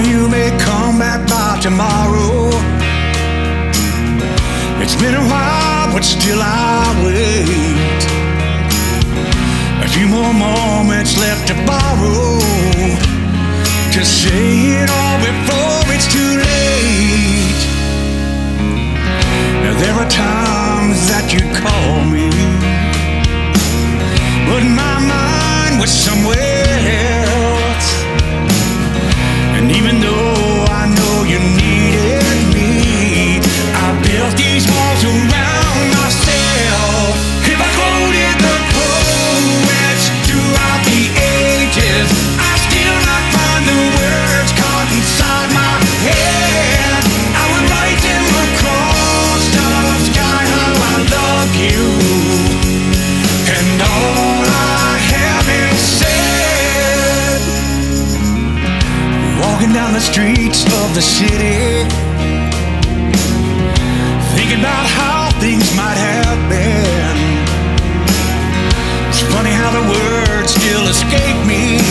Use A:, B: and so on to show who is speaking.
A: you may come back by tomorrow. It's been a while, but still I wait. A few more moments left to borrow, to say it all before it's too late. Now there are times that you call me, but my mind was somewhere else. And even though I know you needed me, I built these walls around myself. If I quoted the poets throughout the ages, I still not find the words caught inside my head. I would write them across the sky how I love you, and all I haven't said. Walking down the streets of the city, thinking about how things might have been. It's funny how the words still escape me.